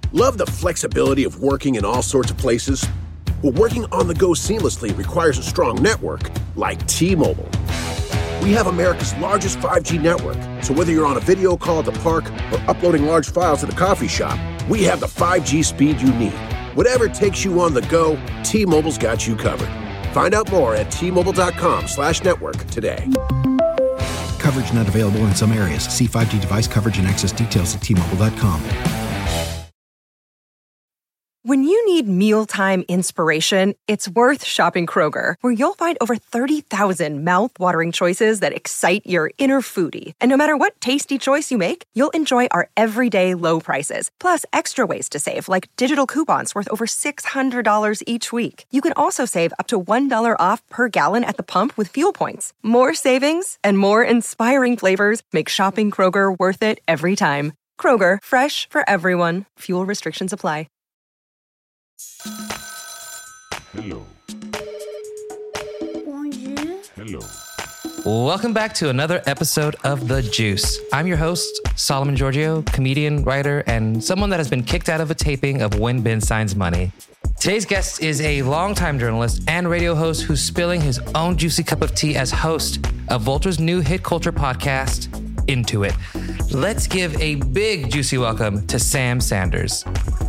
Love the flexibility of working in all sorts of places? Well, working on the go seamlessly requires a strong network like T-Mobile. We have America's largest 5G network, so whether you're on a video call at the park or uploading large files at the coffee shop, we have the 5G speed you need. Whatever takes you on the go, T-Mobile's got you covered. Find out more at T-Mobile.com/network today. Coverage not available in some areas. See 5G device coverage and access details at T-Mobile.com. When you need mealtime inspiration, it's worth shopping Kroger, where you'll find over 30,000 mouth-watering choices that excite your inner foodie. And no matter what tasty choice you make, you'll enjoy our everyday low prices, plus extra ways to save, like digital coupons worth over $600 each week. You can also save up to $1 off per gallon at the pump with fuel points. More savings and more inspiring flavors make shopping Kroger worth it every time. Kroger, fresh for everyone. Fuel restrictions apply. Hello. Bonjour. Hello. Welcome back to another episode of The Juice. I'm your host, Solomon Giorgio, comedian, writer, and someone that has been kicked out of a taping of When Ben Signs Money. Today's guest is a longtime journalist and radio host who's spilling his own juicy cup of tea as host of Vulture's new hit culture podcast, Into It. Let's give a big juicy welcome to Sam Sanders.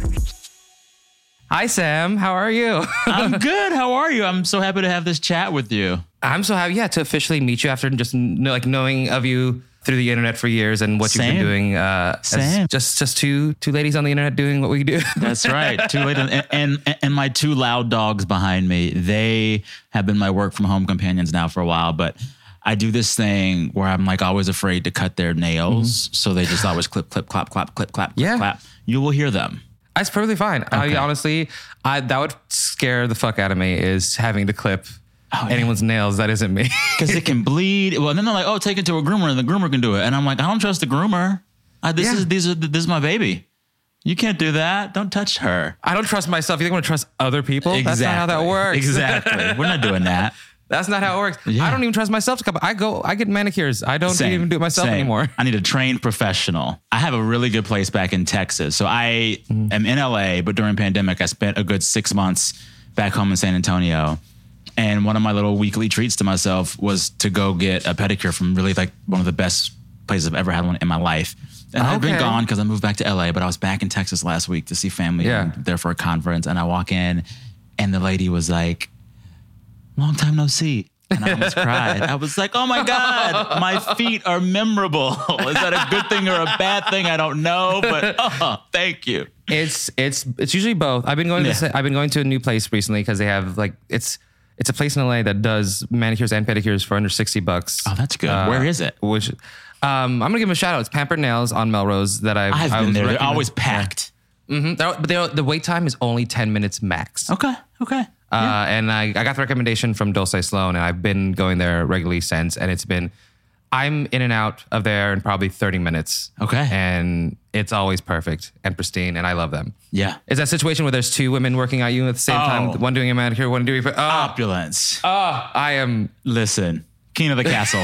Hi, Sam. How are you? I'm good. How are you? I'm so happy to have this chat with you. I'm so happy, to officially meet you after just knowing of you through the internet for years and what you've been doing. As just two ladies on the internet doing what we do. That's right. Two ladies and my two loud dogs behind me. They have been my work from home companions now for a while, but I do this thing where I'm like always afraid to cut their nails, so they just always clip, clap, clap, clip, clap, clap. You will hear them. That's perfectly fine. Okay. Honestly, that would scare the fuck out of me, is having to clip anyone's nails that isn't me. Because it can bleed. Well, then they're like, oh, take it to a groomer and the groomer can do it. And I'm like, I don't trust the groomer. This is my baby. You can't do that. Don't touch her. I don't trust myself. You think I'm going to trust other people? Exactly. That's not how that works. Exactly. We're not doing that. That's not how it works. Yeah. I don't even trust myself to come. I get manicures. I don't even do it myself anymore. I need a trained professional. I have a really good place back in Texas. So I am in LA, but during pandemic, I spent a good 6 months back home in San Antonio. And one of my little weekly treats to myself was to go get a pedicure from really like one of the best places I've ever had one in my life. And I've been gone because I moved back to LA, but I was back in Texas last week to see family there for a conference. And I walk in and the lady was like, long time no see. And I almost cried. I was like, oh my God, my feet are memorable. Is that a good thing or a bad thing? I don't know, but thank you. It's usually both. I've been going to a new place recently because they have it's a place in LA that does manicures and pedicures for under $60. Oh, that's good. Where is it? I'm gonna give them a shout out. It's Pampered Nails on Melrose that I've been there. They're always packed. Mm-hmm. But the wait time is only 10 minutes max. Okay. And I got the recommendation from Dulce Sloan, and I've been going there regularly since. And I'm in and out of there in probably 30 minutes. Okay. And it's always perfect and pristine, and I love them. Yeah. It's that situation where there's two women working at you at the same time, one doing a manicure, one doing... opulence. I am... Listen, king of the castle.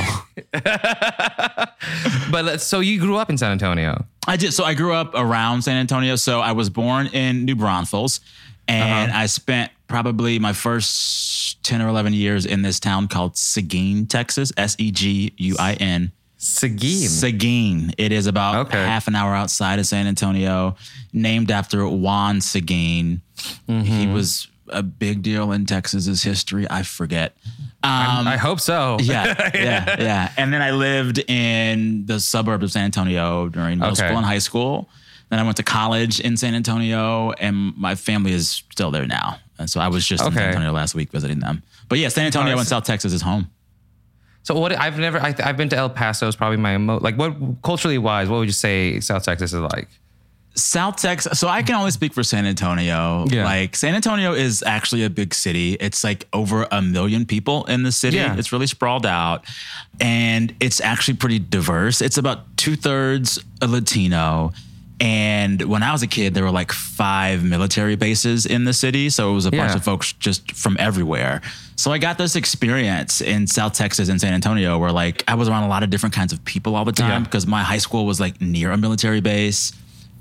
But so you grew up in San Antonio. I did. So I grew up around San Antonio. So I was born in New Braunfels, and I spent probably my first 10 or 11 years in this town called Seguin, Texas, Seguin. Seguin. It is about half an hour outside of San Antonio, named after Juan Seguin. Mm-hmm. He was a big deal in Texas's history. I forget. I hope so. Yeah. And then I lived in the suburbs of San Antonio during middle school and high school. Then I went to college in San Antonio, and my family is still there now. And so I was just in San Antonio last week visiting them. But yeah, San Antonio and South Texas is home. So what I've been to El Paso. Is probably my what culturally wise, what would you say South Texas is like? South Texas. So I can only speak for San Antonio. Yeah. Like San Antonio is actually a big city. It's like over 1 million people in the city. Yeah. It's really sprawled out, and it's actually pretty diverse. It's about 2/3 Latino. And when I was a kid, there were like 5 military bases in the city. So it was a bunch of folks just from everywhere. So I got this experience in South Texas and San Antonio where like I was around a lot of different kinds of people all the time because my high school was like near a military base.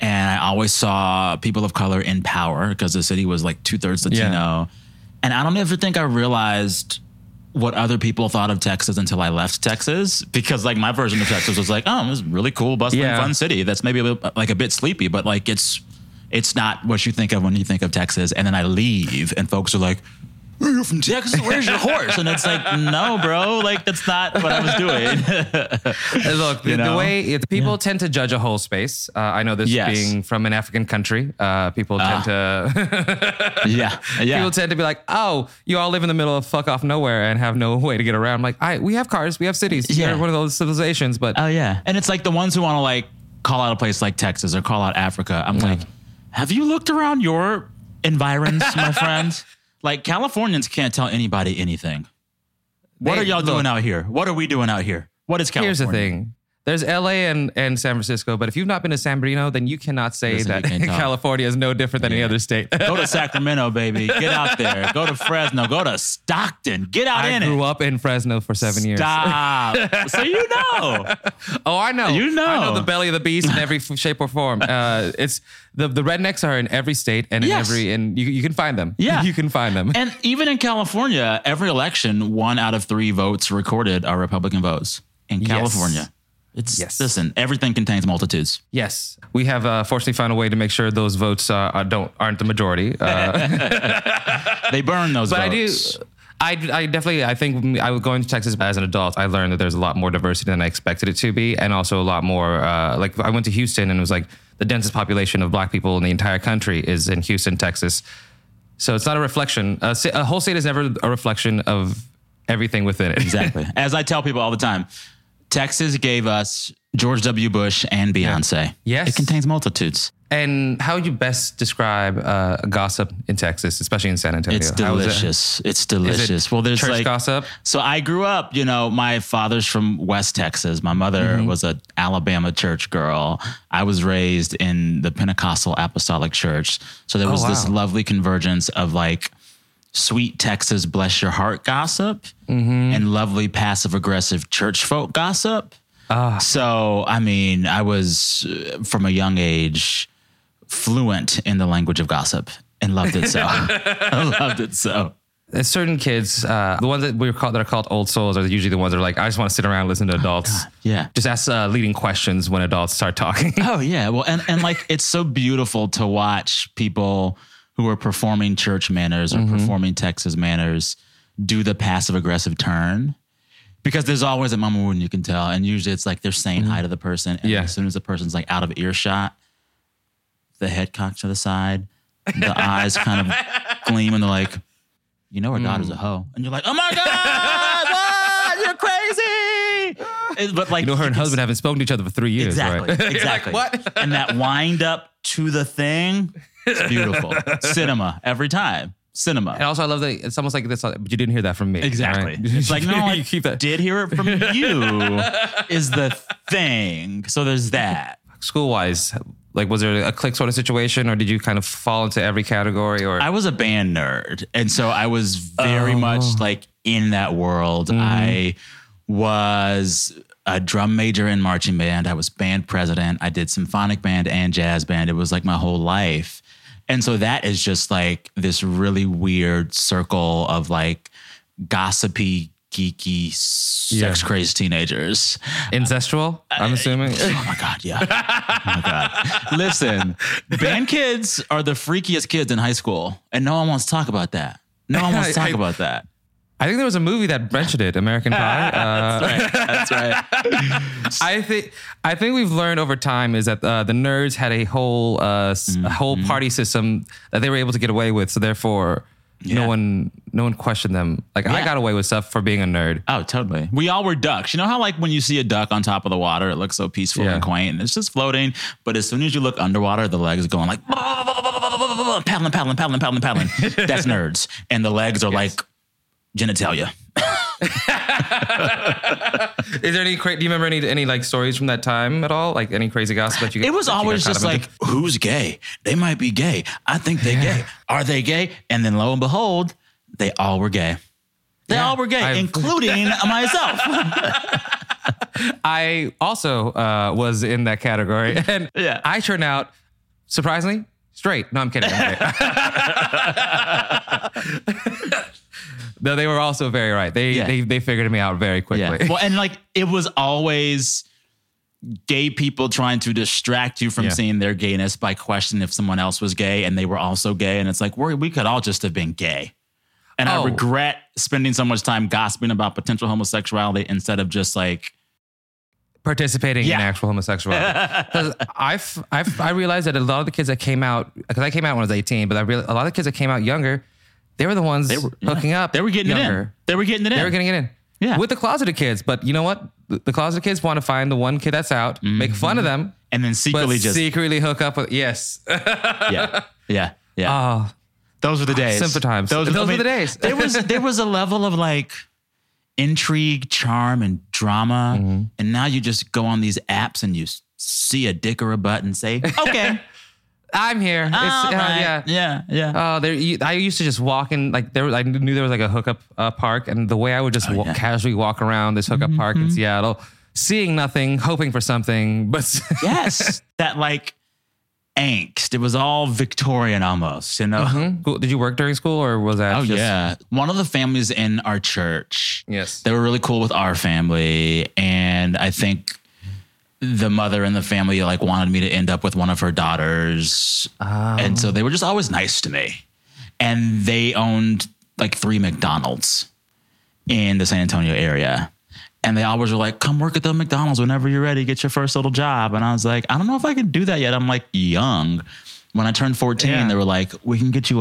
And I always saw people of color in power because the city was like 2/3 Latino. Yeah. And I don't ever think I realized what other people thought of Texas until I left Texas, because like my version of Texas was like, oh, this is really cool, bustling, fun city. That's maybe a bit sleepy, but like it's not what you think of when you think of Texas. And then I leave and folks are like, you're from Texas? Where's your horse? And it's like, no, bro, like that's not what I was doing. Look, the way people tend to judge a whole space. I know this being from an African country. People tend to, people tend to be like, oh, you all live in the middle of fuck off nowhere and have no way to get around. I'm like, we have cars, we have cities. We're one of those civilizations, but and it's like the ones who want to like call out a place like Texas or call out Africa. I'm like, have you looked around your environs, my friend? Like, Californians can't tell anybody anything. What are y'all doing out here? What are we doing out here? What is California? Here's the thing. There's LA and San Francisco, but if you've not been to San Bernardino, then you cannot say that California is no different than any other state. Go to Sacramento, baby. Get out there. Go to Fresno. Go to Stockton. Get out in it. I grew up in Fresno for 7 years. Stop. So you know. Oh, I know. You know. I know the belly of the beast in every shape or form. It's the rednecks are in every state and in every, and you can find them. Yeah. You can find them. And even in California, every election, 1 out of 3 votes recorded are Republican votes in California. Listen, everything contains multitudes. Yes. We have fortunately found a way to make sure those votes aren't the majority. They burn those votes. I definitely, I think I was going to Texas as an adult. I learned that there's a lot more diversity than I expected it to be. And also a lot more, like I went to Houston and it was like the densest population of black people in the entire country is in Houston, Texas. So it's not a reflection. A whole state is never a reflection of everything within it. Exactly. As I tell people all the time, Texas gave us George W. Bush and Beyonce. Yes. It contains multitudes. And how would you best describe gossip in Texas, especially in San Antonio? It's delicious. It's delicious. Well, there's church gossip. So I grew up, my father's from West Texas. My mother was an Alabama church girl. I was raised in the Pentecostal Apostolic Church. So there was this lovely convergence of like sweet Texas, bless your heart gossip and lovely passive aggressive church folk gossip. So, I mean, I was from a young age fluent in the language of gossip and loved it so. I loved it so. There's certain kids, the ones that are called old souls are usually the ones that are like, I just want to sit around and listen to adults. Just ask leading questions when adults start talking. Oh, yeah. Well, and like, it's so beautiful to watch people who are performing church manners or performing Texas manners do the passive aggressive turn. Because there's always a moment when you can tell. And usually it's like they're saying hi to the person. And as soon as the person's like out of earshot, the head cocked to the side, the eyes kind of gleam and they're like, our daughter's a hoe. And you're like, oh my God, what? You're crazy. But like, her and husband haven't spoken to each other for 3 years. Exactly. Right? Exactly. Like, what? And that wind up to the thing, it's beautiful. Cinema every time. Cinema. And also I love that it's almost like this, but you didn't hear that from me. Exactly. Right? It's like, no, I you keep that. did hear it from you is the thing. So there's that. School-wise, like was there a clique sort of situation or did you kind of fall into every category? Or I was a band nerd. And so I was very much like in that world. I was a drum major in marching band. I was band president. I did symphonic band and jazz band. It was like my whole life. And so that is just like this really weird circle of like gossipy, geeky, sex-crazed teenagers. Incestual, I'm assuming? Oh my God, yeah. Oh my God. Listen, band kids are the freakiest kids in high school. And no one wants to talk about that. No one wants to talk about that. I think there was a movie that mentioned it, American Pie. That's right. I think we've learned over time is that the nerds had a whole party system that they were able to get away with. So therefore, no one questioned them. Like I got away with stuff for being a nerd. Oh, totally. We all were ducks. You know how like when you see a duck on top of the water, it looks so peaceful and quaint and it's just floating. But as soon as you look underwater, the legs are going like paddling. That's nerds. And the legs are like genitalia. Is there any? Do you remember any like stories from that time at all? Like any crazy gossip that you? It was always just like, who's gay? They might be gay. I think they're gay. Are they gay? And then lo and behold, they all were gay. They all were gay, including myself. I also was in that category, and I turned out surprisingly, straight. No, I'm kidding. No, they were also very right. They figured me out very quickly. Yeah. Well, and like it was always gay people trying to distract you from seeing their gayness by questioning if someone else was gay and they were also gay. And it's like, we could all just have been gay. And I regret spending so much time gossiping about potential homosexuality instead of just like participating in actual homosexuality. Because I realized that a lot of the kids that came out, because I came out when I was 18, but a lot of the kids that came out younger, they were the ones hooking up. They were getting younger. it in. They were getting it in. Yeah. With the closeted kids. But you know what? The closeted kids want to find the one kid that's out, make fun of them. And then secretly hook up with, yes. Yeah. Oh, those were the days. Simpler times. Those were the days. There was a level of like intrigue, charm, and drama. Mm-hmm. And now you just go on these apps and you see a dick or a butt and say, okay. I'm here. Right. Yeah. I used to just walk in, like I knew there was like a hookup park, and the way I would just casually walk around this hookup park in Seattle, seeing nothing, hoping for something, but yes, that like angst. It was all Victorian almost, you know. Mm-hmm. Did you work during school, or was that? Yeah. One of the families in our church, yes, they were really cool with our family, and I think the mother in the family like wanted me to end up with one of her daughters. And so they were just always nice to me. And they owned like 3 McDonald's in the San Antonio area. And they always were like, come work at the McDonald's whenever you're ready, get your first little job. And I was like, I don't know if I can do that yet. I'm like young. When I turned 14, they were like, we can get you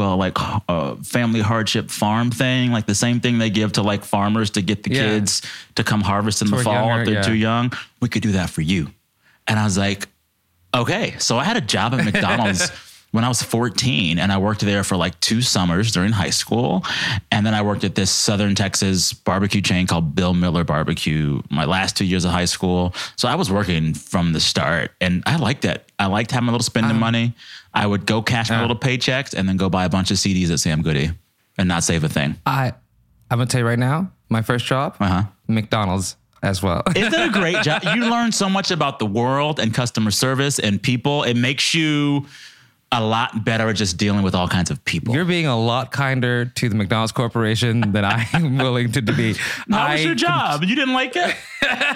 a family hardship farm thing, like the same thing they give to like farmers to get the kids to come harvest in the fall if they're too young. We could do that for you. And I was like, okay. So I had a job at McDonald's when I was 14, and I worked there for like 2 summers during high school. And then I worked at this Southern Texas barbecue chain called Bill Miller Barbecue my last 2 years of high school. So I was working from the start, and I liked it. I liked having a little spending money. I would go cash my little paychecks and then go buy a bunch of CDs at Sam Goody and not save a thing. I'm going to tell you right now, my first job, McDonald's as well. Isn't it a great job? You learn so much about the world and customer service and people. It makes you a lot better at just dealing with all kinds of people. You're being a lot kinder to the McDonald's Corporation than I'm willing to be. How was your job? You didn't like it?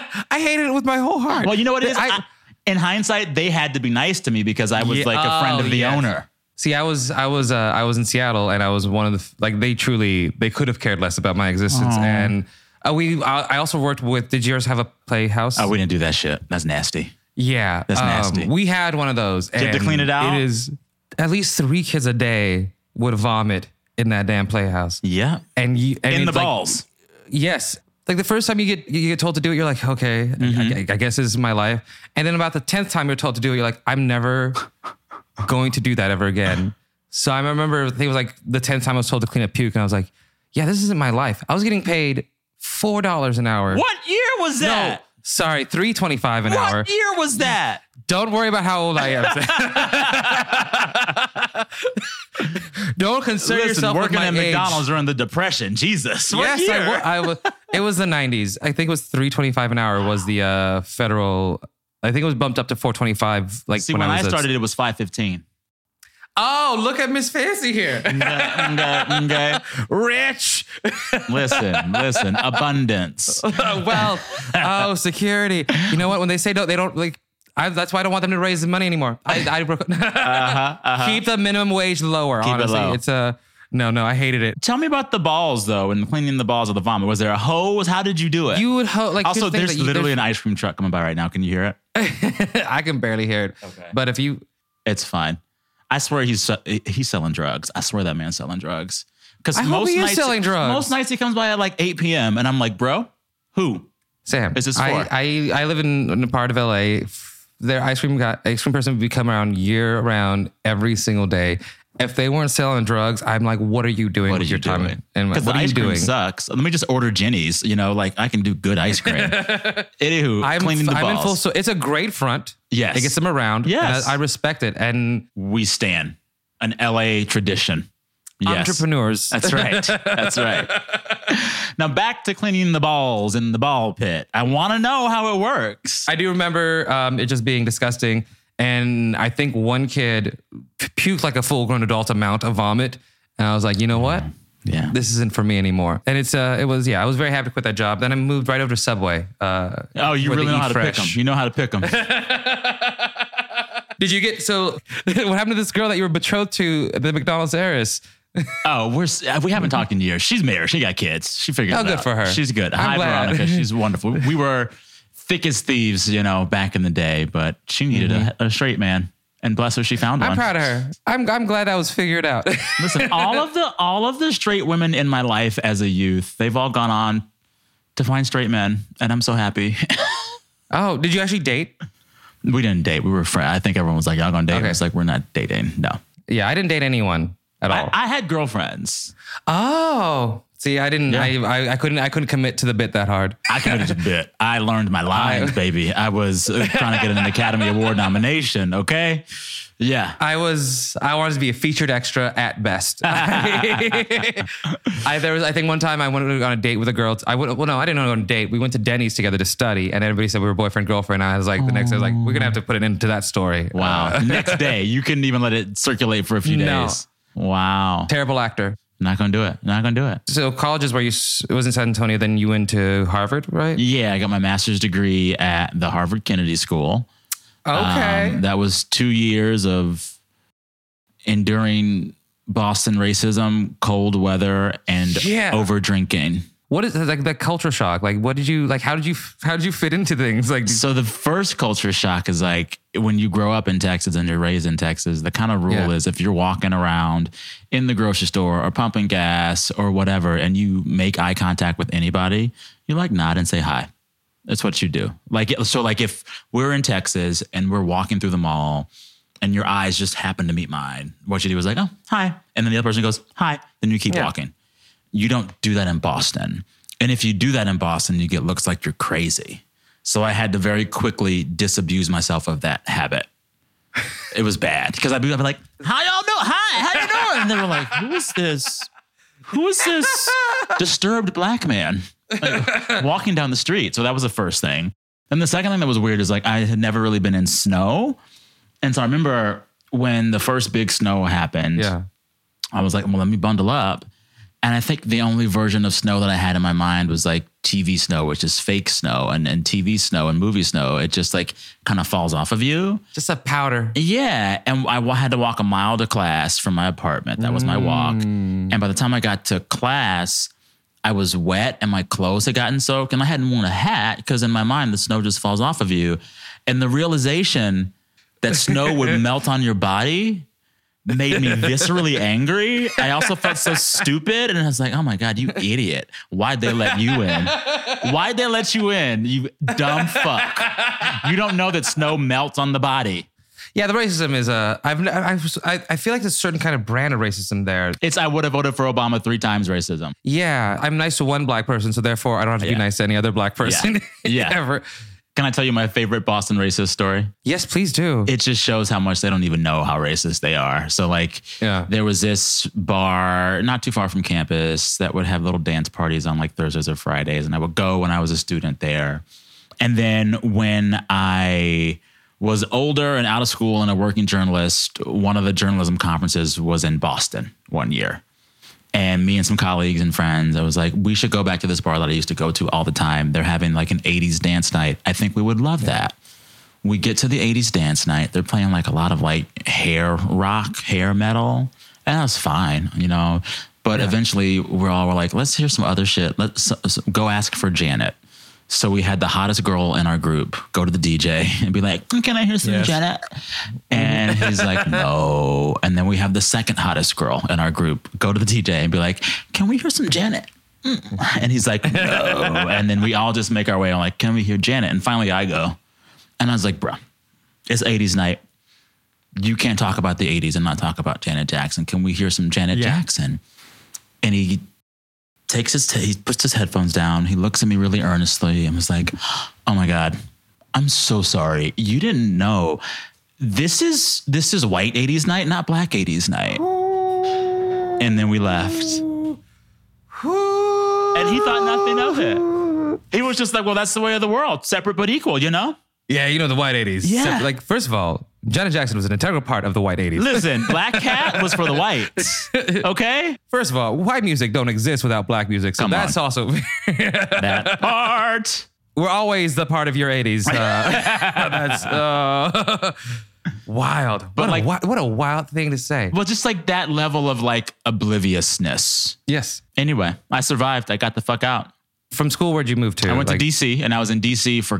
I hated it with my whole heart. Well, you know what it is? In hindsight, they had to be nice to me because I was like a friend of the owner. See, I was in Seattle, and I was one of the they could have cared less about my existence. Aww. And I also worked with. Did yours have a playhouse? Oh, we didn't do that shit. That's nasty. Yeah, that's nasty. We had one of those. Did you have to clean it out? It is at least 3 kids a day would vomit in that damn playhouse. Yeah, and in the balls. Yes. Like the first time you get told to do it, you're like, okay, I guess this is my life. And then about the 10th time you're told to do it, you're like, I'm never going to do that ever again. So I remember I think it was like the 10th time I was told to clean up puke, and I was like, yeah, this isn't my life. I was getting paid $4 an hour. What year was that? No, sorry, $3.25 an hour. What year was that? Don't worry about how old I am. Don't concern yourself working with my at age. McDonald's during the Depression. Jesus. Yes, I was. It was the 90s. I think it was $3.25 an hour was the federal. I think it was bumped up to $4.25. Like when I started, it was $5.15. Oh, look at Miss Fancy here. Okay. Rich. Listen. Abundance. Wealth. Security. You know what? When they say no, they don't like. That's why I don't want them to raise the money anymore. Keep the minimum wage lower. Keep honestly, it low. It's no. I hated it. Tell me about the balls though, and cleaning the balls of the vomit. Was there a hose? How did you do it? You would Also, there's literally an ice cream truck coming by right now. Can you hear it? I can barely hear it. Okay. But if you, it's fine. I swear he's selling drugs. I swear that man's selling drugs. Because most nights selling drugs. Most nights he comes by at like 8 p.m. and I'm like, bro, who? Sam. Is this for? I live in a part of LA. Their ice cream person would come around year round every single day. If they weren't selling drugs, I'm like, what are you doing with your time? And because what the are ice you cream doing? Sucks. Let me just order Jenny's. You know, like I can do good ice cream. Anywho, cleaning the balls. I'm in full. So it's a great front. Yes, it gets them around. Yes, and I respect it. And we stand an LA tradition. Yes. Entrepreneurs. That's right. That's right. Now back to cleaning the balls in the ball pit. I want to know how it works. I do remember it just being disgusting. And I think one kid puked like a full-grown adult amount of vomit. And I was like, you know what? Yeah. This isn't for me anymore. And I was very happy to quit that job. Then I moved right over to Subway. You really know how to pick them. You know how to pick them. Did you get, so what happened to this girl that you were betrothed to at the McDonald's heiress? We haven't talked in years. She's married. She got kids. She figured it out. Good for her. She's good. I'm Hi, glad. Veronica. She's wonderful. We were thick as thieves, back in the day, but she needed a straight man. And bless her, she found one. I'm proud of her. I'm glad that was figured out. Listen, all of the straight women in my life as a youth, they've all gone on to find straight men, and I'm so happy. Oh, did you actually date? We didn't date. We were friends. I think everyone was like, y'all gonna date? Okay. It's like, we're not dating. No. Yeah, I didn't date anyone at all. I had girlfriends. Oh, see, I didn't. Yeah. I couldn't commit to the bit that hard. I committed to the bit. I learned my lines, baby. I was trying to get an Academy Award nomination. Okay. Yeah. I wanted to be a featured extra at best. I think one time I went on a date with a girl. I didn't want to go on a date. We went to Denny's together to study, and everybody said we were boyfriend, girlfriend. I was like, the next day I was like, we're going to have to put it into that story. Wow. Next day, you couldn't even let it circulate for a few days. Wow. Terrible actor. Not going to do it. Not going to do it. So college is where it was in San Antonio, then you went to Harvard, right? Yeah, I got my master's degree at the Harvard Kennedy School. Okay. That was 2 years of enduring Boston racism, cold weather, and over drinking. What is like the culture shock? Like, how did you fit into things? Like, so the first culture shock is like when you grow up in Texas and you're raised in Texas, the kind of rule is if you're walking around in the grocery store or pumping gas or whatever, and you make eye contact with anybody, you like nod and say hi. That's what you do. Like if we're in Texas and we're walking through the mall and your eyes just happen to meet mine, what you do is like, oh, hi. And then the other person goes, hi. Then you keep walking. You don't do that in Boston. And if you do that in Boston, you get looks like you're crazy. So I had to very quickly disabuse myself of that habit. It was bad because I'd be like, how y'all doing? Hi, how you doing? And they were like, who is this? Who is this disturbed black man? Like, walking down the street. So that was the first thing. And the second thing that was weird is like I had never really been in snow. And so I remember when the first big snow happened, I was like, well, let me bundle up. And I think the only version of snow that I had in my mind was like TV snow, which is fake snow, and TV snow and movie snow. It just like kind of falls off of you. just a powder. Yeah. And I had to walk a mile to class from my apartment. That was my walk. And by the time I got to class, I was wet and my clothes had gotten soaked and I hadn't worn a hat because in my mind, the snow just falls off of you. And the realization that snow would melt on your body made me viscerally angry. I also felt so stupid. And I was like, oh my God, you idiot. Why'd they let you in? Why'd they let you in, you dumb fuck? You don't know that snow melts on the body. Yeah, the racism is I feel like there's a certain kind of brand of racism there. It's I would have voted for Obama 3 times racism. Yeah, I'm nice to one black person, so therefore I don't have to be nice to any other black person ever. Can I tell you my favorite Boston racist story? Yes, please do. It just shows how much they don't even know how racist they are. So like there was this bar not too far from campus that would have little dance parties on like Thursdays or Fridays. And I would go when I was a student there. And then when I was older and out of school and a working journalist, one of the journalism conferences was in Boston one year. And me and some colleagues and friends, I was like, we should go back to this bar that I used to go to all the time. They're having like an 80s dance night. I think we would love that. We get to the 80s dance night. They're playing like a lot of like hair rock, hair metal. And that's fine, you know. But eventually we're like, let's hear some other shit. Let's go ask for Janet. So we had the hottest girl in our group go to the DJ and be like, can I hear some Janet? And he's like, no. And then we have the second hottest girl in our group go to the DJ and be like, can we hear some Janet? And he's like, no. And then we all just make our way on like, can we hear Janet? And finally I go. And I was like, bro, it's 80s night. You can't talk about the 80s and not talk about Janet Jackson. Can we hear some Janet Jackson? And he takes he puts his headphones down. He looks at me really earnestly and was like, oh my God, I'm so sorry. You didn't know. This is white 80s night, not black 80s night. And then we left. And he thought nothing of it. He was just like, well, that's the way of the world. Separate but equal, you know? Yeah, you know, the white 80s. Yeah. Like, first of all, Janet Jackson was an integral part of the white 80s. Listen, Black Cat was for the whites. Okay? First of all, white music don't exist without black music. So Come that's on. also... That part. We're always the part of your 80s. That's wild. But What a wild thing to say. Well, just like that level of like obliviousness. Yes. Anyway, I survived. I got the fuck out. From school, where'd you move to? I went to DC, and I was in DC for,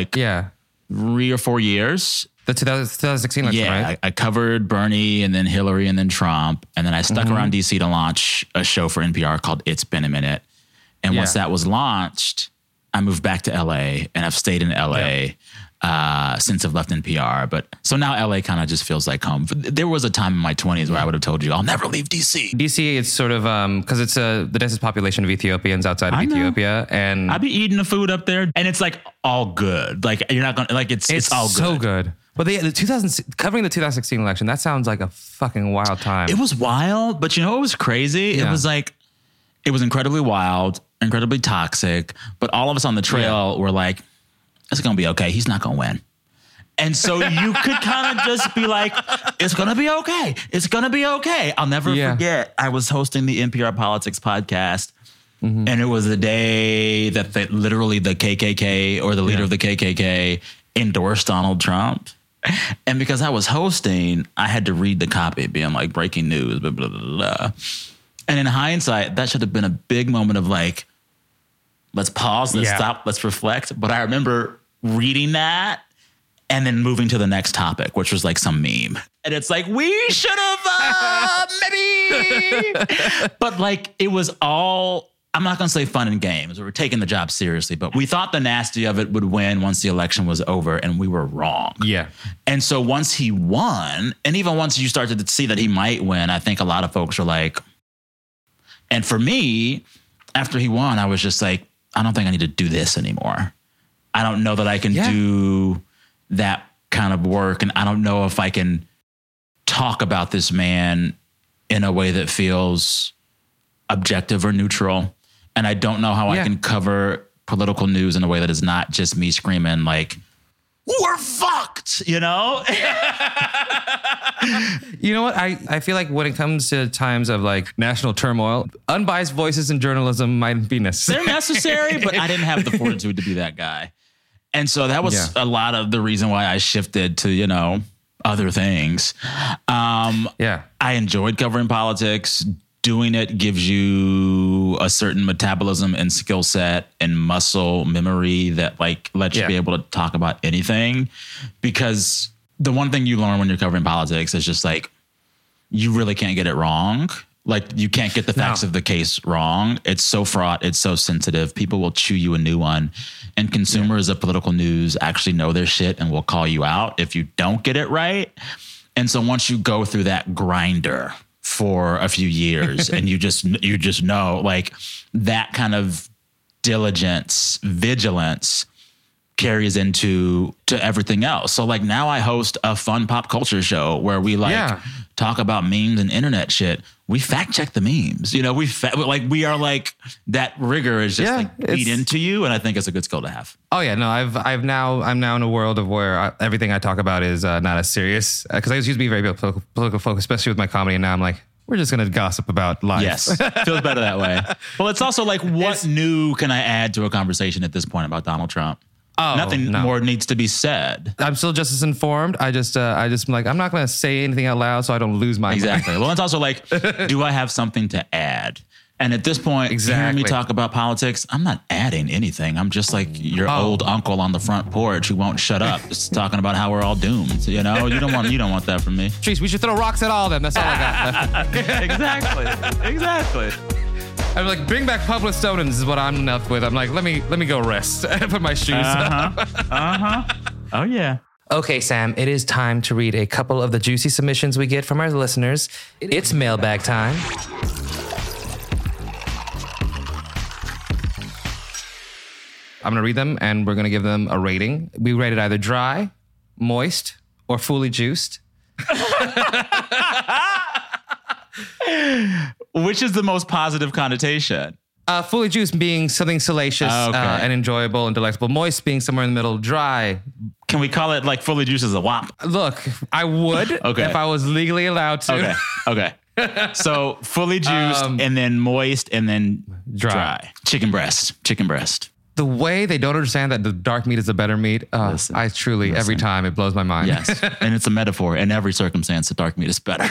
3 or 4 years. The 2016 election, Yeah, right? I covered Bernie and then Hillary and then Trump. And then I stuck around DC to launch a show for NPR called It's Been a Minute. And once that was launched, I moved back to LA, and I've stayed in LA since I've left NPR. But so now LA kind of just feels like home. There was a time in my 20s where I would have told you, I'll never leave DC. DC, it's sort of, because it's the densest population of Ethiopians outside of Ethiopia. And I'd be eating the food up there, and it's like all good. Like you're not going to, like it's all good. so good. But covering the 2016 election, that sounds like a fucking wild time. It was wild, but you know what was crazy? Yeah. It was like, it was incredibly wild, incredibly toxic, but all of us on the trail were like, it's going to be okay. He's not going to win. And so you could kind of just be like, it's going to be okay. It's going to be okay. I'll never forget. I was hosting the NPR Politics podcast, and it was the day that literally the KKK or the leader of the KKK endorsed Donald Trump. And because I was hosting, I had to read the copy being like breaking news, blah, blah, blah, blah. And in hindsight, that should have been a big moment of like, let's pause, let's stop, let's reflect. But I remember reading that and then moving to the next topic, which was like some meme. And it's like, we should have maybe. But like, it was all, I'm not going to say fun and games. We were taking the job seriously, but we thought the nasty of it would win once the election was over, and we were wrong. Yeah. And so once he won, and even once you started to see that he might win, I think a lot of folks are like, and for me, after he won, I was just like, I don't think I need to do this anymore. I don't know that I can do that kind of work. And I don't know if I can talk about this man in a way that feels objective or neutral. And I don't know how I can cover political news in a way that is not just me screaming like, we're fucked, you know? You know what? I feel like when it comes to times of like national turmoil, unbiased voices in journalism might be necessary. They're necessary, but I didn't have the fortitude to be that guy. And so that was a lot of the reason why I shifted to, other things. I enjoyed covering politics. Doing it gives you a certain metabolism and skill set and muscle memory that like lets you be able to talk about anything. Because the one thing you learn when you're covering politics is just like, you really can't get it wrong. Like you can't get the facts of the case wrong. It's so fraught. It's so sensitive. People will chew you a new one. And consumers of political news actually know their shit and will call you out if you don't get it right. And so once you go through that grinder for a few years and you just know like that kind of diligence, vigilance carries into everything else. So like now I host a fun pop culture show where we talk about memes and internet shit. We fact check the memes, we are like that rigor is just like beat into you. And I think it's a good skill to have. Oh yeah, no, I'm now in a world of where everything I talk about is not as serious because I used to be very political focused, especially with my comedy. And now I'm like, we're just going to gossip about life. Yes, feels better that way. Well, it's also like, what new can I add to a conversation at this point about Donald Trump? Nothing more needs to be said. I'm still just as informed. I just like, I'm not going to say anything out loud so I don't lose my Exactly. Well, it's also like, do I have something to add? And at this point, hearing me talk about politics, I'm not adding anything. I'm just like your old uncle on the front porch who won't shut up, just talking about how we're all doomed. You don't want that from me. Jeez, we should throw rocks at all of them. That's all I got. Exactly. I'm like, bring back Public Stonings is what I'm enough with. I'm like, let me go rest. Put my shoes on. Oh yeah. Okay, Sam, it is time to read a couple of the juicy submissions we get from our listeners. It's mailbag time. I'm going to read them, and we're going to give them a rating. We rate it either dry, moist, or fully juiced. Which is the most positive connotation? Fully juiced being something salacious and enjoyable and delectable. Moist being somewhere in the middle. Dry Can we call it like Fully Juiced as a WAP? Look, I would if I was legally allowed to. Okay. So fully juiced and then moist and then dry. Chicken breast. The way they don't understand that the dark meat is a better meat, I truly, every time, it blows my mind. Yes, and it's a metaphor. In every circumstance, the dark meat is better.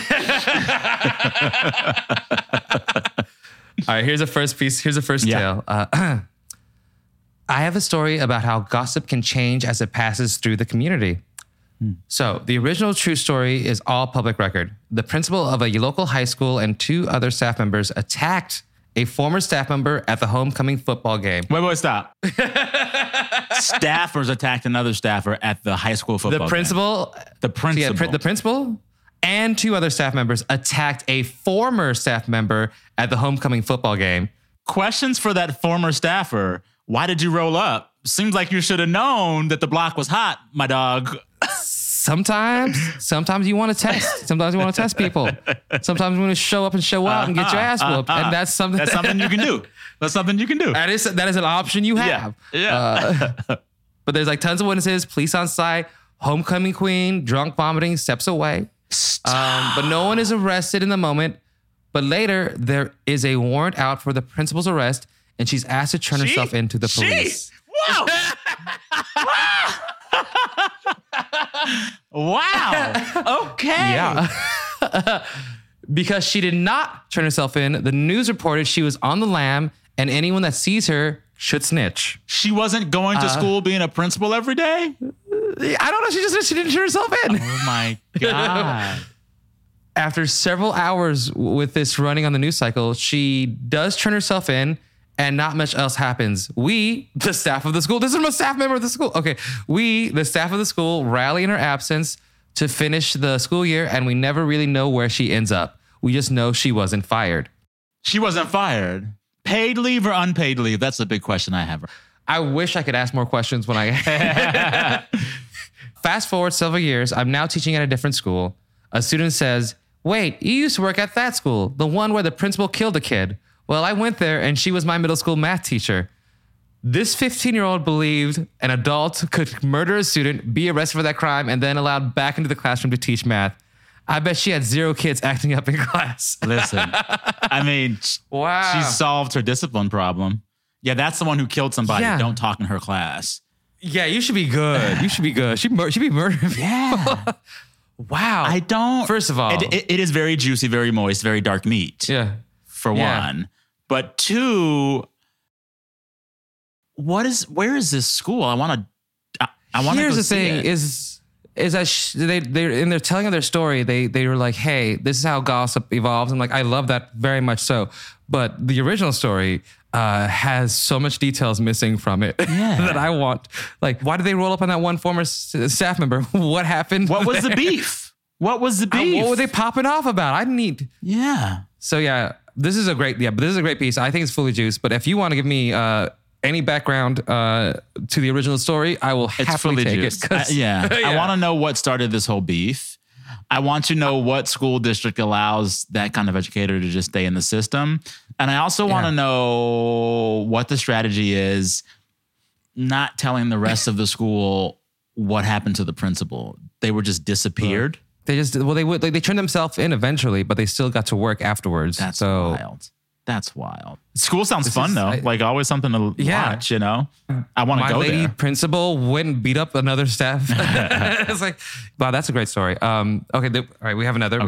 All right, here's the first piece. Here's the first tale. I have a story about how gossip can change as it passes through the community. So the original true story is all public record. The principal of a local high school and 2 other staff members attacked a former staff member at the homecoming football game. Wait, stop. Staffers attacked another staffer at the high school football game. The principal and 2 other staff members attacked a former staff member at the homecoming football game. Questions for that former staffer. Why did you roll up? Seems like you should have known that the block was hot, my dog. Sometimes you want to test. Sometimes you want to test people. Sometimes you want to show up and show out and get your ass whooped. And that's something you can do. That's something you can do. That is an option you have. Yeah. But there's like tons of witnesses, police on site, homecoming queen, drunk vomiting, steps away. But no one is arrested in the moment. But later, there is a warrant out for the principal's arrest, and she's asked to turn herself in to the police. Wow. Wow. Okay. Yeah. Because she did not turn herself in, the news reported she was on the lam, and anyone that sees her should snitch. She wasn't going to school being a principal every day? I don't know. She didn't turn herself in. Oh my God. After several hours with this running on the news cycle, she does turn herself in, and not much else happens. We, the staff of the school, this is a staff member of the school. Okay. We, the staff of the school, rally in her absence to finish the school year, and we never really know where she ends up. We just know she wasn't fired. She wasn't fired. Paid leave or unpaid leave? That's a big question I have. I wish I could ask more questions when I... Fast forward several years, I'm now teaching at a different school. A student says, wait, you used to work at that school, the one where the principal killed a kid. Well, I went there and she was my middle school math teacher. This 15-year-old believed an adult could murder a student, be arrested for that crime, and then allowed back into the classroom to teach math. I bet she had 0 kids acting up in class. Listen, I mean, wow. She solved her discipline problem. Yeah, that's the one who killed somebody. Yeah. Don't talk in her class. Yeah, you should be good. You should be good. She'd be murdering people. Yeah. Wow. I don't. First of all, it is very juicy, very moist, very dark meat. Yeah. For one. But 2, where is this school? I want to Here's go the thing is that they're in their telling of their story, they were like, hey, this is how gossip evolves. I'm like, I love that very much so. But the original story has so much details missing from it that I want. Like, why did they roll up on that one former staff member? What happened? What was the beef? What was the beef? What were they popping off about? I need. Yeah. So yeah, this is a great piece. I think it's fully juiced. But if you want to give me any background to the original story, I will happily take it. I want to know what started this whole beef. I want to know what school district allows that kind of educator to just stay in the system. And I also want to know what the strategy is not telling the rest of the school what happened to the principal. They were just disappeared. They turned themselves in eventually, but they still got to work afterwards. That's wild. That's wild. School sounds fun though. Like always something to watch, you know? I want to go there. My lady principal went and beat up another staff. It's like, wow, that's a great story. Okay. All right. We have another.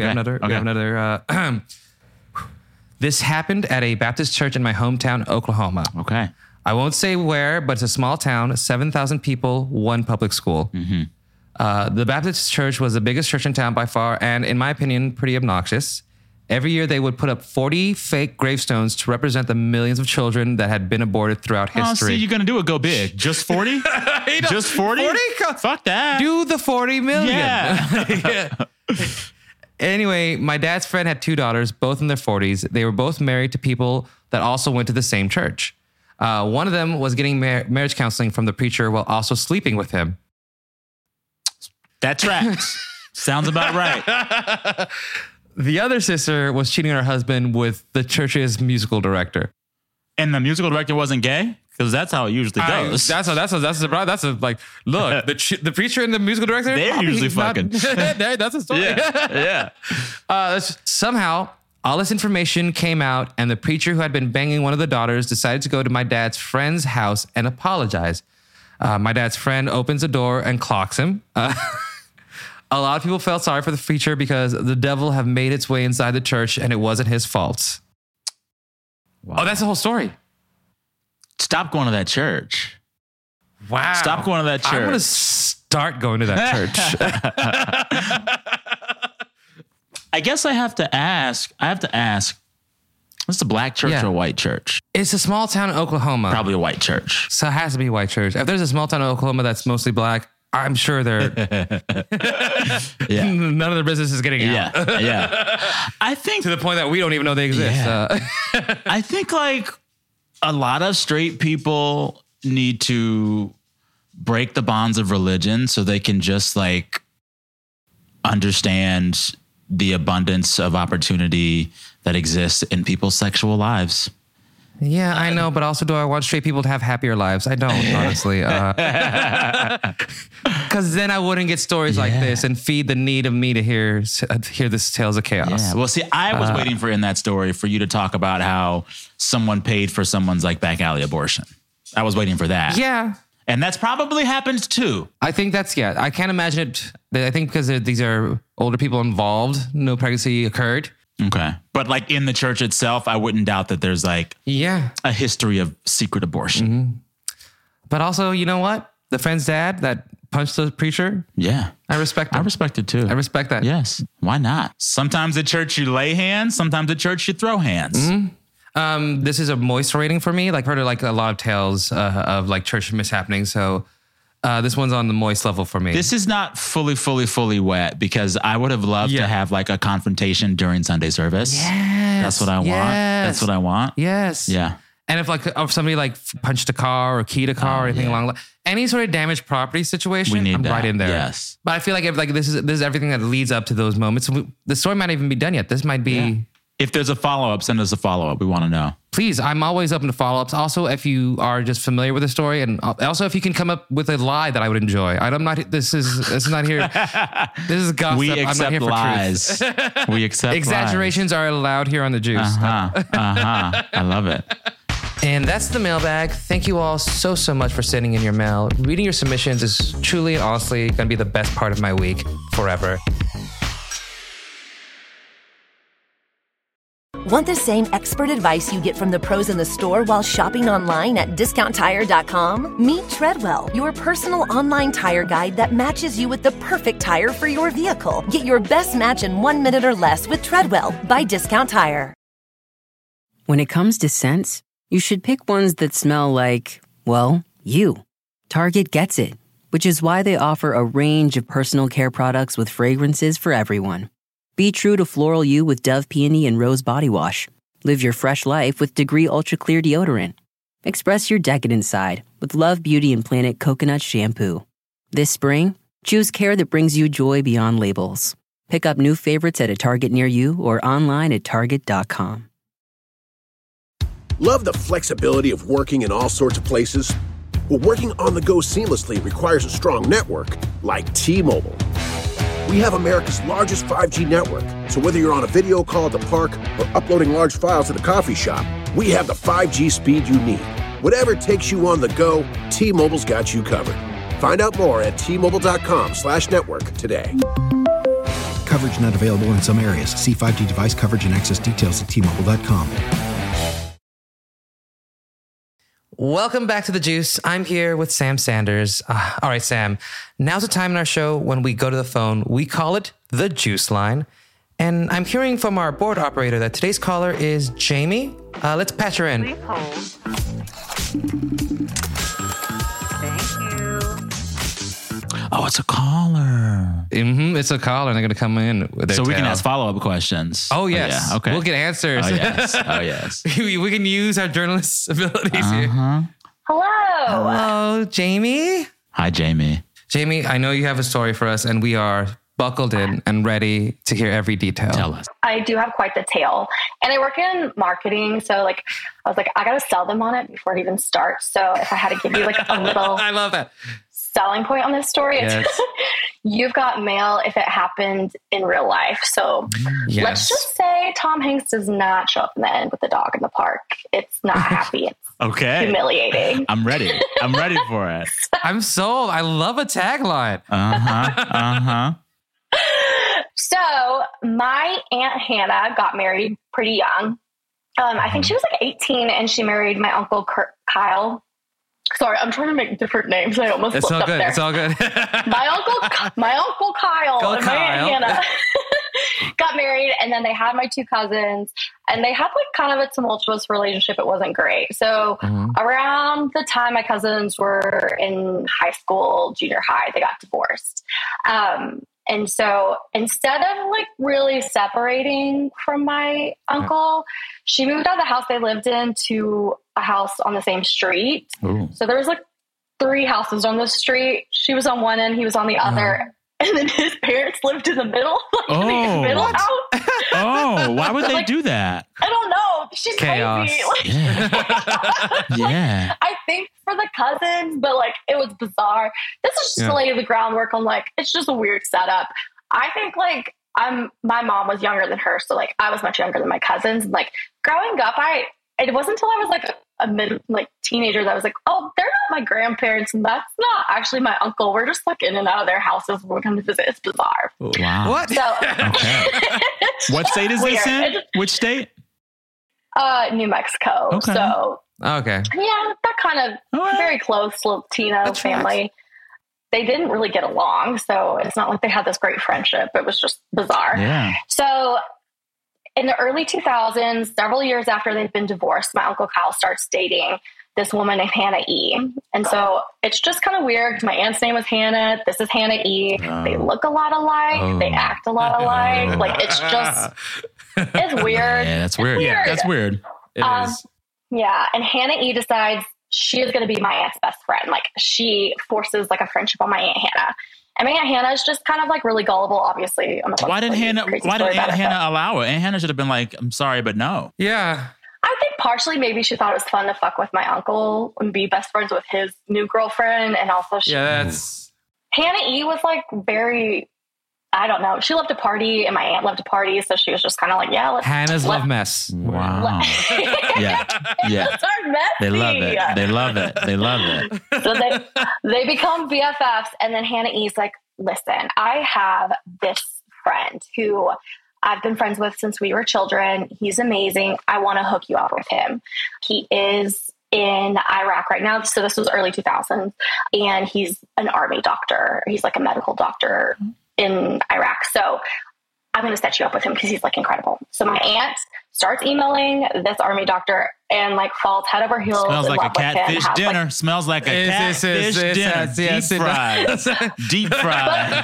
This happened at a Baptist church in my hometown, Oklahoma. Okay. I won't say where, but it's a small town, 7,000 people, 1 public school. Mm-hmm. The Baptist church was the biggest church in town by far, and in my opinion, pretty obnoxious. Every year, they would put up 40 fake gravestones to represent the millions of children that had been aborted throughout history. Oh, see, you're going to do it. Go big. Just 40? Just 40? Fuck that. Do the 40 million. Yeah. Anyway, my dad's friend had 2 daughters, both in their 40s. They were both married to people that also went to the same church. One of them was getting marriage counseling from the preacher while also sleeping with him. That tracks. Sounds about right. The other sister was cheating on her husband with the church's musical director. And the musical director wasn't gay? Because that's how it usually goes. That's look, the preacher and the musical director, They're usually fucking. That's a story. Yeah. Somehow, all this information came out, and the preacher who had been banging one of the daughters decided to go to my dad's friend's house and apologize. My dad's friend opens the door and clocks him. A lot of people felt sorry for the preacher because the devil have made its way inside the church, and it wasn't his fault. Wow. Oh, that's the whole story. Stop going to that church. Wow. Stop going to that church. I'm going to start going to that church. I guess I have to ask, what's a black church or a white church? It's a small town in Oklahoma. Probably a white church. So it has to be a white church. If there's a small town in Oklahoma that's mostly black, I'm sure they're... None of their business is getting out. Yeah. I think... to the point that we don't even know they exist. Yeah. I think like a lot of straight people need to break the bonds of religion so they can just like understand the abundance of opportunity that exists in people's sexual lives. Yeah, I know, but also do I want straight people to have happier lives? I don't, honestly. Because then I wouldn't get stories like this and feed the need of me to hear this tales of chaos. Yeah. Well, see, I was waiting for in that story for you to talk about how someone paid for someone's like back alley abortion. I was waiting for that. Yeah. And that's probably happened too. I think I can't imagine it. I think because these are older people involved, no pregnancy occurred. Okay. But like in the church itself, I wouldn't doubt that there's like a history of secret abortion. Mm-hmm. But also, you know what? The friend's dad that punched the preacher. Yeah. I respect him. I respect it too. I respect that. Yes. Why not? Sometimes at church you lay hands. Sometimes at church you throw hands. Mm-hmm. This is a moist rating for me. Like heard like a lot of tales of like church mishappenings. So this one's on the moist level for me. This is not fully wet because I would have loved to have like a confrontation during Sunday service. Yes. That's what I want. That's what I want. Yes. Yeah. And if somebody like punched a car or keyed a car or anything along that, any sort of damaged property situation, I'm right in there. Yes. But I feel like if like this is everything that leads up to those moments. The story might not even be done yet. This might be. Yeah. If there's a follow-up, send us a follow-up. We want to know. Please, I'm always open to follow-ups. Also, if you are just familiar with the story, and also if you can come up with a lie that I would enjoy. I'm not. This is not here. This is gossip. We accept I'm not here lies. For truth. We accept exaggerations are allowed here on the Juice. I love it. And that's the mailbag. Thank you all so much for sending in your mail. Reading your submissions is truly and honestly going to be the best part of my week forever. Want the same expert advice you get from the pros in the store while shopping online at DiscountTire.com? Meet Treadwell, your personal online tire guide that matches you with the perfect tire for your vehicle. Get your best match in 1 minute or less with Treadwell by Discount Tire. When it comes to scents, you should pick ones that smell like, well, you. Target gets it, which is why they offer a range of personal care products with fragrances for everyone. Be true to floral you with Dove Peony and Rose Body Wash. Live your fresh life with Degree Ultra Clear Deodorant. Express your decadent side with Love Beauty and Planet Coconut Shampoo. This spring, choose care that brings you joy beyond labels. Pick up new favorites at a Target near you or online at Target.com. Love the flexibility of working in all sorts of places? Well, working on the go seamlessly requires a strong network like T-Mobile. We have America's largest 5G network, so whether you're on a video call at the park or uploading large files at a coffee shop, we have the 5G speed you need. Whatever takes you on the go, T-Mobile's got you covered. Find out more at T-Mobile.com/network today. Coverage not available in some areas. See 5G device coverage and access details at T-Mobile.com. Welcome back to The Juice. I'm here with Sam Sanders. All right, Sam. Now's the time in our show when we go to the phone. We call it the Juice Line. And I'm hearing from our board operator that today's caller is Jamie. Let's patch her in. Please hold. Thank you. Oh, it's a caller. It's a caller, and they're going to come in with their So we can tale. ask follow-up questions. Oh, yes. Yeah, okay. We'll get answers. Oh, yes. Oh, yes. we can use our journalist abilities here. Hello. Hello, Jamie. Hi, Jamie. Jamie, I know you have a story for us, and we are buckled in and ready to hear every detail. Tell us. I do have quite the tale. And I work in marketing. So like, I was like, I got to sell them on it before it even starts. So if I had to give you like a little I love that. selling point on this story, Yes. it's you've got mail if it happened in real life. So Yes. let's just say Tom Hanks does not show up in the end with the dog in the park. It's not happy. It's Okay. humiliating. I'm ready. I'm ready for it. I'm sold. I love a tagline. So my Aunt Hannah got married pretty young. I think she was like 18 and she married my Uncle Kyle. Sorry, I'm trying to make different names. I almost It's slipped all up good. there. It's all good. My Uncle Kyle Go and my Kyle. Aunt Hannah got married, and then they had my two cousins, and they had like kind of a tumultuous relationship. It wasn't great. So around the time my cousins were in high school, junior high, they got divorced. And so instead of like really separating from my uncle, she moved out of the house they lived in to a house on the same street. Ooh. So there was like 3 houses on the street. She was on one end, he was on the other. And then his parents lived in the middle, like in the middle what? house. Oh, why would they Like- do that? I don't know. She's Chaos. crazy. Like, Yeah. I think for the cousins, but like it was bizarre. This is just to lay the groundwork on like it's just a weird setup. I think like my mom was younger than her, so like I was much younger than my cousins. Like growing up, it wasn't until I was like a teenager that I was like, oh, they're not my grandparents, and that's not actually my uncle. We're just like in and out of their houses when we come to visit. It's bizarre. Wow. What? So Okay. What state is this in? Weird. Which state? New Mexico. Okay. So Okay. yeah, that kind of All right. very close Latino That's family. They didn't really get along, so it's not like they had this great friendship. It was just bizarre. Yeah. So in the early 2000s, several years after they've been divorced, my Uncle Kyle starts dating this woman named Hannah E. And so it's just kind of weird. My aunt's name was Hannah. This is Hannah E. They look a lot alike. They act a lot alike. Like it's just, it's weird. Yeah, that's weird. Yeah, that's weird. It is. Yeah. And Hannah E decides she is going to be my aunt's best friend. Like she forces like a friendship on my Aunt Hannah. And my Aunt Hannah is just kind of like really gullible, obviously. Why did Aunt Hannah allow it? Aunt Hannah should have been like, I'm sorry, but no. Yeah. I think partially maybe she thought it was fun to fuck with my uncle and be best friends with his new girlfriend. And also Yeah, that's... Hannah E was like very, I don't know. She loved to party and my aunt loved to party. So she was just kind of like, yeah, let's. Hannah's love mess. Wow. Yeah. Yeah. Let's start messy. They love it. They love it. They love it. So they become BFFs. And then Hannah E's like, listen, I have this friend who I've been friends with since we were children. He's amazing. I want to hook you up with him. He is in Iraq right now. So this was early 2000s. And he's an army doctor. He's like a medical doctor in Iraq. So I'm going to set you up with him because he's like incredible. So my aunt starts emailing this army doctor and like falls head over heels. Smells in like a love with him, catfish has, dinner. like, Smells like a catfish dinner. Deep fried. Deep fried.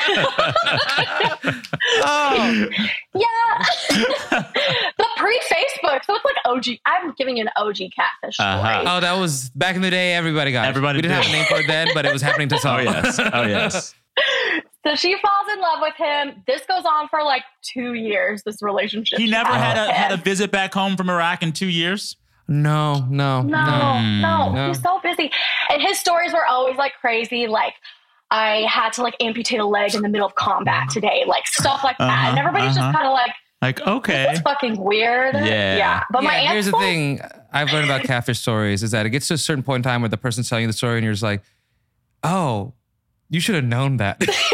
Oh. yeah. The pre-Facebook. So it's like OG. I'm giving you an OG catfish story. Oh, that was back in the day. Everybody got it. Everybody We didn't did. have a name for it then, but it was happening to Oh, some. yes. Oh, yes. So she falls in love with him. This goes on for like 2 years, this relationship. He she never has with had a him. visit back home from Iraq in 2 years? No. No. He's so busy. And his stories were always like crazy. Like, I had to like amputate a leg in the middle of combat today. Like stuff like that. And everybody's just kind of like, Like, okay. this is fucking weird. Yeah. But my Yeah, aunt's here's the like, thing I've learned about catfish stories is that it gets to a certain point in time where the person's telling you the story and you're just like, oh, you should have known that.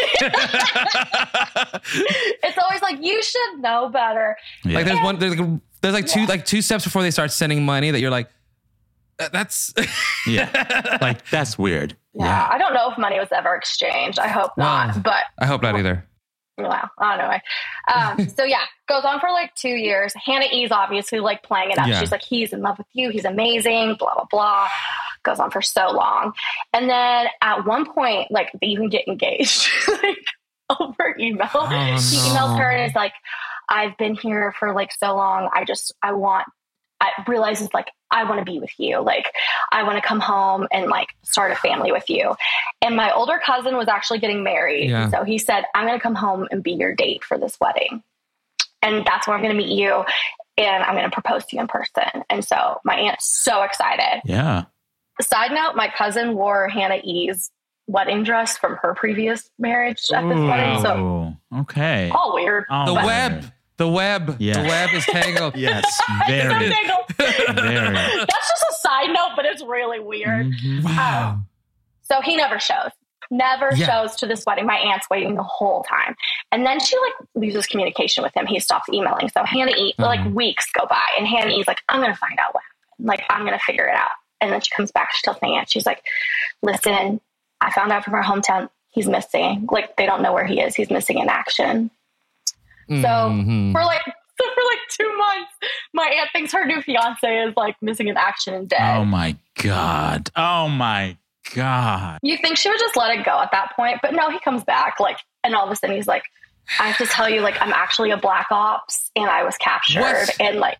It's always like, you should know better. Yeah. Like there's like two steps before they start sending money that you're like, that's Yeah. Like, that's weird. Yeah. I don't know if money was ever exchanged. I hope not. Wow. But I hope not either. well, anyway. So yeah, goes on for like 2 years. Hannah E's obviously like playing it up. Yeah. She's like, he's in love with you. He's amazing, blah, blah, blah. Goes on for so long. And then at one point, like they even get engaged like over email. He emails her and is like, I've been here for like so long. I realizes like, I want to be with you. Like, I want to come home and like start a family with you. And my older cousin was actually getting married. Yeah. So he said, I'm going to come home and be your date for this wedding. And that's where I'm going to meet you. And I'm going to propose to you in person. And so my aunt's so excited. Yeah. Side note, my cousin wore Hannah E's wedding dress from her previous marriage at this wedding. So okay. all weird. Oh, The weird. web. The web. Yes. The web is tangled. Yes. So Very. tangled. Very. That's just a side note, but it's really weird. Wow. So he never shows. Never shows to this wedding. My aunt's waiting the whole time. And then she like loses communication with him. He stops emailing. So Hannah E, like weeks go by and Hannah E's like, I'm going to find out what happened. Like, I'm going to figure it out. And then she comes back. She tells my aunt, she's like, listen, I found out from our hometown, he's missing. Like, they don't know where he is. He's missing in action. So for like 2 months, my aunt thinks her new fiance is like missing in action and dead. Oh my God. Oh my God. You think she would just let it go at that point, but no, he comes back like, and all of a sudden he's like, I have to tell you, like, I'm actually a black ops and I was captured. What? And like,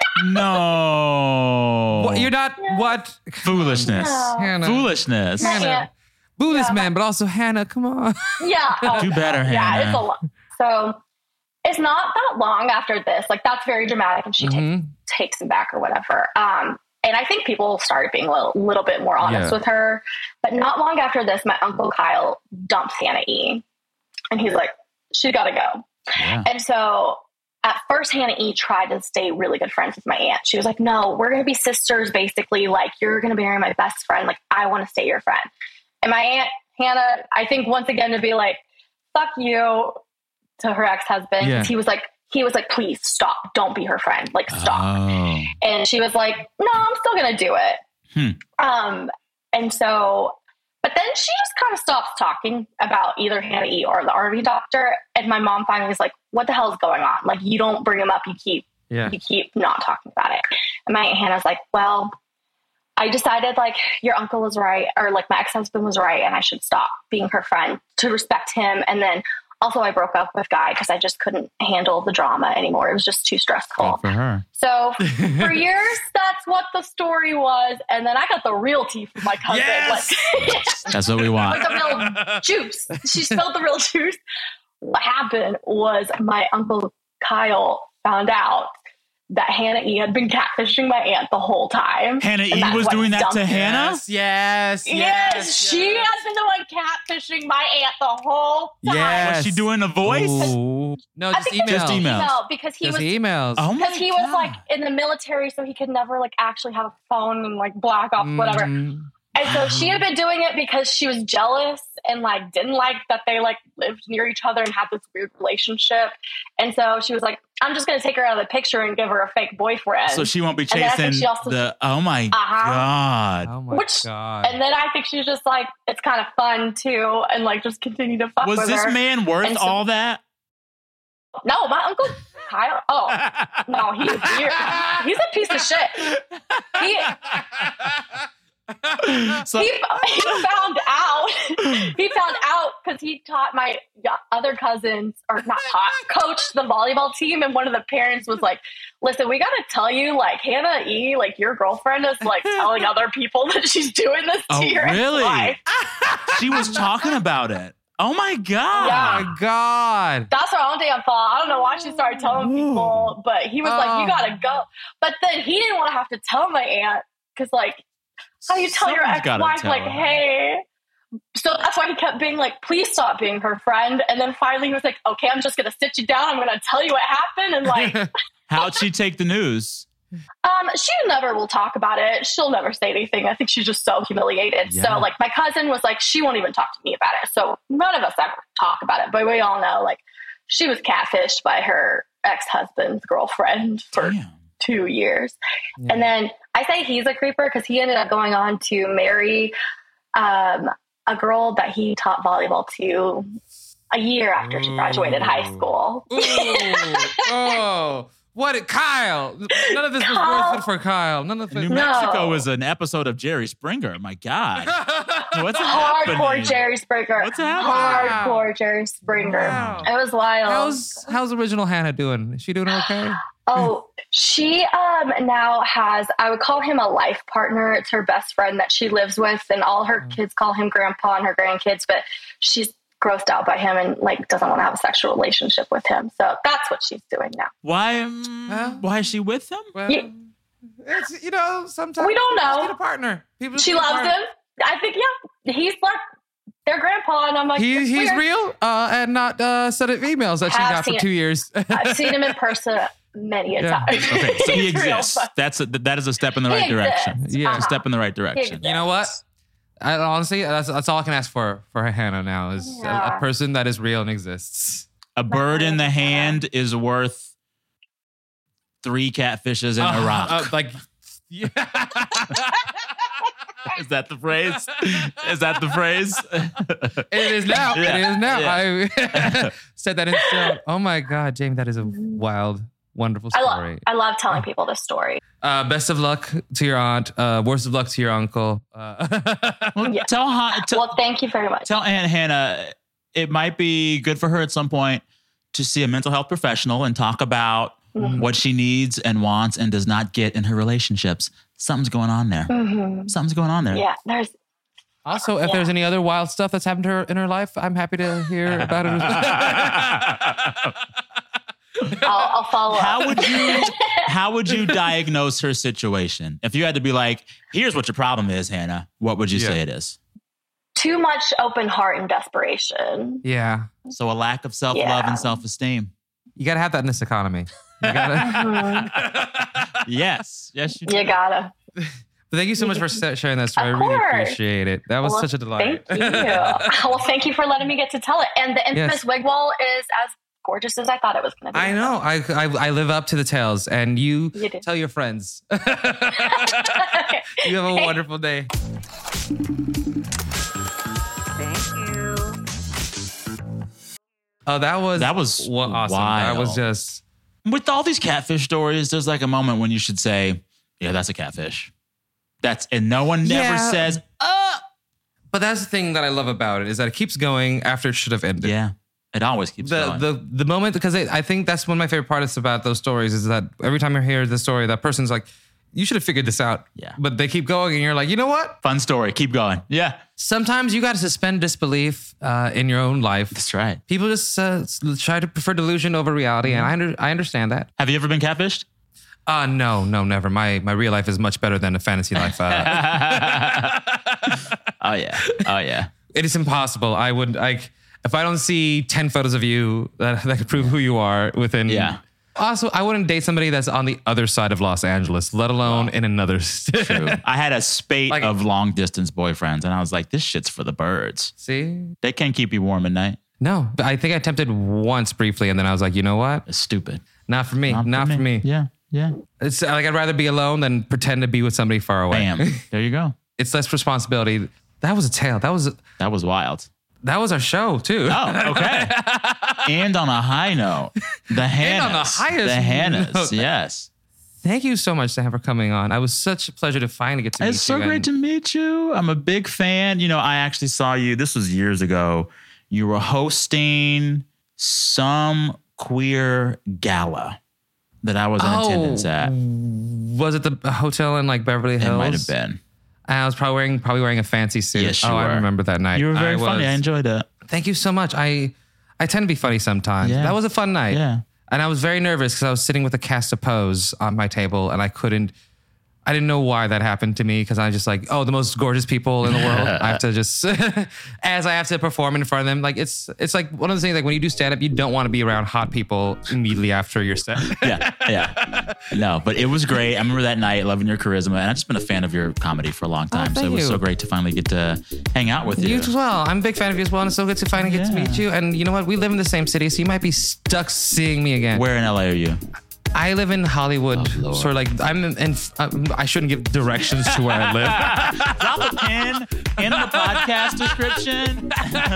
No. What, you're not what? Foolishness. No. Hannah. Foolishness. my Hannah. aunt, Buddhist Yeah, man, but also Hannah. Come on. yeah. Oh, Do better, yeah, Hannah. it's a lot. So it's not that long after this. Like, that's very dramatic and she takes him back or whatever. And I think people started being a little bit more honest with her. But not long after this, my Uncle Kyle dumps Hannah E. And he's like, she's got to go. Yeah. And so at first, Hannah E tried to stay really good friends with my aunt. She was like, no, we're going to be sisters, basically. Like, you're going to marry my best friend. Like, I want to stay your friend. And my aunt, Hannah, I think once again to be like, fuck you to her ex-husband. Yeah. He was like, please stop. Don't be her friend. Like, stop. Oh. And she was like, no, I'm still going to do it. And so, but then she just kind of stops talking about either Hannah E or the RV doctor. And my mom finally was like, what the hell is going on? Like, you don't bring him up. You keep not talking about it. And my Aunt Hannah's like, well, I decided like your uncle was right, or like my ex-husband was right. And I should stop being her friend to respect him. And then also I broke up with Guy because I just couldn't handle the drama anymore. It was just too stressful. Good for her. So for years, that's what the story was. And then I got the real tea from my cousin. Yes! Like, That's what we want. like the real juice. She spilled the real juice. What happened was my Uncle Kyle found out that Hannah E had been catfishing my aunt the whole time. Hannah And E that's was what doing that dumped to her. Hannah? Yes. She has been the one catfishing my aunt the whole time. Yes. Was she doing a voice? Ooh. No, I just think it was Just email. email. because he Just was emails. Oh my because he was God. like in the military, so he could never like actually have a phone and like black ops, whatever. Mhm. And so she had been doing it because she was jealous and like didn't like that they like lived near each other and had this weird relationship. And so she was like, I'm just going to take her out of the picture and give her a fake boyfriend. So she won't be And then I think chasing she also- the. Oh my God. Oh my Which- God. And then I think she was just like, it's kind of fun too, and like just continue to fuck Was with this her. man worth And so- all that? No, my Uncle Kyle. Oh no, he's weird. He's a piece of shit. So, He found out. He found out because he taught my other cousins, or not taught, coached the volleyball team. And one of the parents was like, listen, we got to tell you, like, Hannah E, like, your girlfriend is, like, telling other people that she's doing this to your really? ex-wife. she was talking about it. Oh my God. Yeah. Oh my God. That's her own damn fault. I don't know why she started telling people, but he was like, you got to go. But then he didn't want to have to tell my aunt because, like, how do you tell your Someone's gotta ex-wife, tell like, her. hey? So that's why he kept being like, please stop being her friend. And then finally he was like, okay, I'm just going to sit you down. I'm going to tell you what happened. And like, How'd she take the news? she never will talk about it. She'll never say anything. I think she's just so humiliated. Yeah. So like my cousin was like, she won't even talk to me about it. So none of us ever talk about it, but we all know like she was catfished by her ex-husband's girlfriend for Damn. 2 years. Yeah. And then I say he's a creeper because he ended up going on to marry a girl that he taught volleyball to a year after she graduated high school. Ooh. Oh. What? Kyle. None of this was Kyle. worth it for Kyle. None of it. New No. Mexico is an episode of Jerry Springer. My God. What's happening? Hardcore Jerry Springer. What's happening? Hardcore Jerry Springer. Wow. It was wild. How's original Hannah doing? Is she doing okay? Oh, she now has, I would call him a life partner. It's her best friend that she lives with, and all her kids call him grandpa and her grandkids, but she's grossed out by him and like doesn't want to have a sexual relationship with him. So that's what she's doing now. Why is she with him? Well, it's, you know, sometimes we don't know. Need a partner. She loves him. I think, yeah, he's like their grandpa, and I'm like, he's real and not set of emails that she got for 2 years. I've seen him in person many a time. Okay, so he exists. That is a step in the right direction. Yeah, a step in the right direction. You know what? Honestly, that's all I can ask for Hannah now is a person that is real and exists. A bird in the hand is worth 3 catfishes in a rock. Is that the phrase? Is that the phrase? It is now. Yeah. It is now. Yeah. I said that in stone. Oh my God, Jamie, that is a wild, wonderful story. I love telling people this story. Best of luck to your aunt. Worst of luck to your uncle. Well, thank you very much. Tell Aunt Hannah it might be good for her at some point to see a mental health professional and talk about what she needs and wants and does not get in her relationships. Something's going on there. Something's going on there. Yeah, there's. Also, if there's any other wild stuff that's happened to her in her life, I'm happy to hear about it. I'll follow up. How would you diagnose her situation? If you had to be like, here's what your problem is, Hannah, what would you say it is? Too much open heart and desperation. Yeah. So a lack of self-love and self-esteem. You got to have that in this economy. You gotta. Yes, you do. You gotta. But thank you so much for sharing that story. I really appreciate it. That was such a delight. Thank you. Well, thank you for letting me get to tell it. And the infamous wig wall is as gorgeous as I thought it was going to be. I know. I live up to the tales, and you tell your friends. You have a wonderful day. Thank you. Oh, that was awesome. Wild. That was just. With all these catfish stories, there's like a moment when you should say, yeah, that's a catfish. And no one never says, But that's the thing that I love about it is that it keeps going after it should have ended. Yeah. It always keeps going. The moment, because I think that's one of my favorite parts about those stories is that every time you hear the story, that person's like, you should have figured this out. Yeah. But they keep going and you're like, you know what? Fun story. Keep going. Yeah. Sometimes you got to suspend disbelief in your own life. That's right. People just try to prefer delusion over reality. And I understand that. Have you ever been catfished? No, never. My real life is much better than a fantasy life. Oh, yeah. It is impossible. I would if I don't see 10 photos of you that could prove who you are within. Yeah. Also, I wouldn't date somebody that's on the other side of Los Angeles, let alone in another state. True. I had a spate of long distance boyfriends, and I was like, this shit's for the birds. See? They can't keep you warm at night. No, I think I attempted once briefly, and then I was like, you know what? It's stupid. Not for me. Not for me. Yeah. It's like I'd rather be alone than pretend to be with somebody far away. Bam. There you go. It's less responsibility. That was a tale. That was wild. That was our show, too. Oh, okay. And on a high note, the Hannahs. And on the highest The Hannahs, note. yes. Thank you so much, Sam, for coming on. It was such a pleasure to finally get to meet you. It's so great to meet you. I'm a big fan. You know, I actually saw you, this was years ago. You were hosting some queer gala that I was in attendance at. Was it the hotel in like Beverly Hills? It might have been. I was probably wearing a fancy suit. Yes, you were. I remember that night. You were very funny. I enjoyed it. Thank you so much. I tend to be funny sometimes. Yeah. That was a fun night. Yeah. And I was very nervous because I was sitting with a cast of Pose on my table and I didn't know why that happened to me because I just like, the most gorgeous people in the world. I have to just, as I have to perform in front of them. Like it's like one of those things, like when you do stand up, you don't want to be around hot people immediately after your set. Yeah. No, but it was great. I remember that night, loving your charisma. And I've just been a fan of your comedy for a long time. So it was so great to finally get to hang out with you. You as well. I'm a big fan of you as well. And it's so good to finally get to meet you. And you know what? We live in the same city, so you might be stuck seeing me again. Where in LA are you? I live in Hollywood, sort of like I shouldn't give directions to where I live. Drop a pin in the podcast description.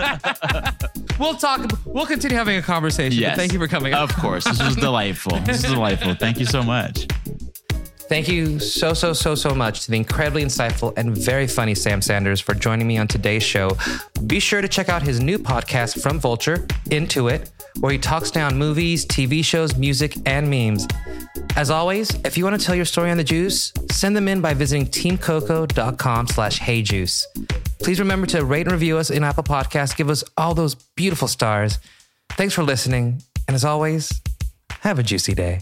We'll continue having a conversation. Yes. Thank you for coming. Of course. This was delightful. Thank you so much. Thank you so much to the incredibly insightful and very funny Sam Sanders for joining me on today's show. Be sure to check out his new podcast from Vulture, Into It, where he talks down movies, TV shows, music, and memes. As always, if you want to tell your story on The Juice, send them in by visiting teamcoco.com/heyjuice. Please remember to rate and review us in Apple Podcasts. Give us all those beautiful stars. Thanks for listening. And as always, have a juicy day.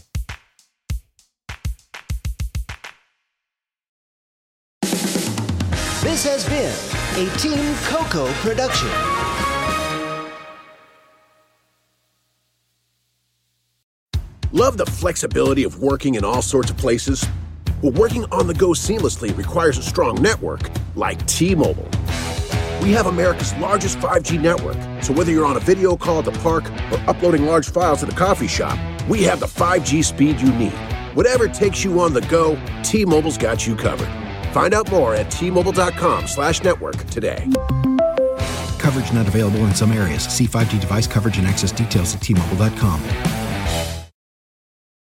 This has been a Team Coco production. Love the flexibility of working in all sorts of places? Well, working on the go seamlessly requires a strong network like T-Mobile. We have America's largest 5G network, so whether you're on a video call at the park or uploading large files at a coffee shop, we have the 5G speed you need. Whatever takes you on the go, T-Mobile's got you covered. Find out more at T-Mobile.com/network today. Coverage not available in some areas. See 5G device coverage and access details at T-Mobile.com.